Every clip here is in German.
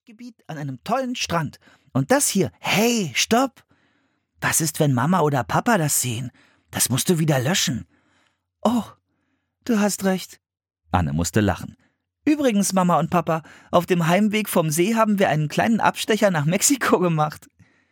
Gebiet an einem tollen Strand. Und das hier, hey, stopp! Was ist, wenn Mama oder Papa das sehen? Das musst du wieder löschen. Oh, du hast recht. Anne musste lachen. Übrigens, Mama und Papa, auf dem Heimweg vom See haben wir einen kleinen Abstecher nach Mexiko gemacht.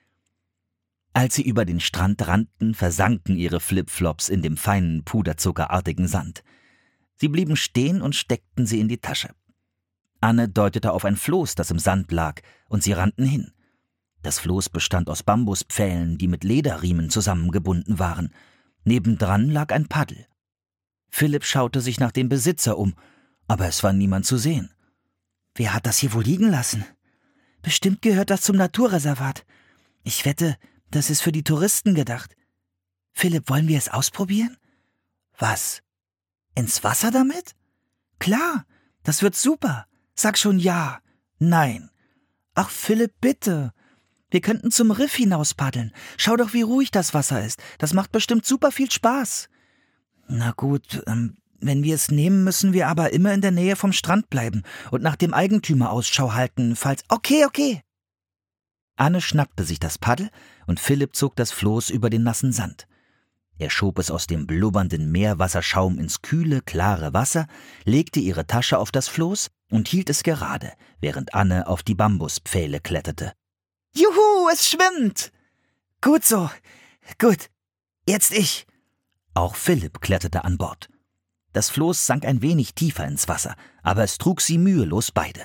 Als sie über den Strand rannten, versanken ihre Flipflops in dem feinen, puderzuckerartigen Sand. Sie blieben stehen und steckten sie in die Tasche. Anne deutete auf ein Floß, das im Sand lag, und sie rannten hin. Das Floß bestand aus Bambuspfählen, die mit Lederriemen zusammengebunden waren. Nebendran lag ein Paddel. Philipp schaute sich nach dem Besitzer um, aber es war niemand zu sehen. Wer hat das hier wohl liegen lassen? Bestimmt gehört das zum Naturreservat. Ich wette, das ist für die Touristen gedacht. Philipp, wollen wir es ausprobieren? Was? Ins Wasser damit? Klar, das wird super. Sag schon ja. Nein. Ach, Philipp, bitte. Wir könnten zum Riff hinaus paddeln. Schau doch, wie ruhig das Wasser ist. Das macht bestimmt super viel Spaß. Na gut, wenn wir es nehmen, müssen wir aber immer in der Nähe vom Strand bleiben und nach dem Eigentümer Ausschau halten, falls... Okay. Anne schnappte sich das Paddel und Philipp zog das Floß über den nassen Sand. Er schob es aus dem blubbernden Meerwasserschaum ins kühle, klare Wasser, legte ihre Tasche auf das Floß und hielt es gerade, während Anne auf die Bambuspfähle kletterte. Juhu, es schwimmt! Gut so. Gut. Jetzt ich. Auch Philipp kletterte an Bord. Das Floß sank ein wenig tiefer ins Wasser, aber es trug sie mühelos beide.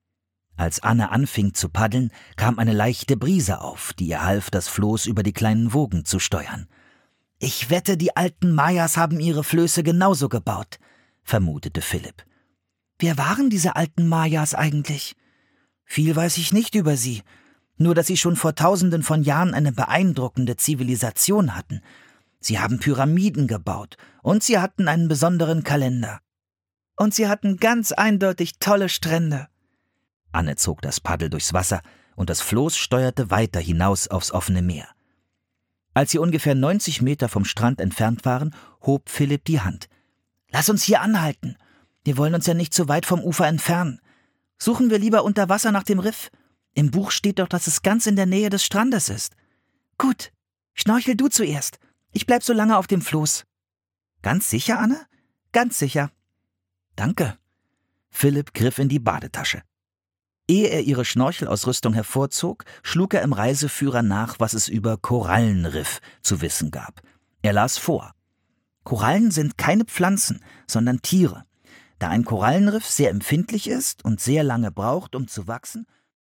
Als Anne anfing zu paddeln, kam eine leichte Brise auf, die ihr half, das Floß über die kleinen Wogen zu steuern. Ich wette, die alten Mayas haben ihre Flöße genauso gebaut, vermutete Philipp. Wer waren diese alten Mayas eigentlich? Viel weiß ich nicht über sie, nur dass sie schon vor Tausenden von Jahren eine beeindruckende Zivilisation hatten. Sie haben Pyramiden gebaut und sie hatten einen besonderen Kalender. Und sie hatten ganz eindeutig tolle Strände. Anne zog das Paddel durchs Wasser und das Floß steuerte weiter hinaus aufs offene Meer. Als sie ungefähr 90 Meter vom Strand entfernt waren, hob Philipp die Hand. »Lass uns hier anhalten. Wir wollen uns ja nicht so weit vom Ufer entfernen. Suchen wir lieber unter Wasser nach dem Riff. Im Buch steht doch, dass es ganz in der Nähe des Strandes ist. Gut, schnorchel du zuerst. Ich bleib so lange auf dem Floß.« »Ganz sicher, Anne?« »Ganz sicher.« »Danke.« Philipp griff in die Badetasche. Ehe er ihre Schnorchelausrüstung hervorzog, schlug er im Reiseführer nach, was es über Korallenriff zu wissen gab. Er las vor. Korallen sind keine Pflanzen, sondern Tiere. Da ein Korallenriff sehr empfindlich ist und sehr lange braucht, um zu wachsen,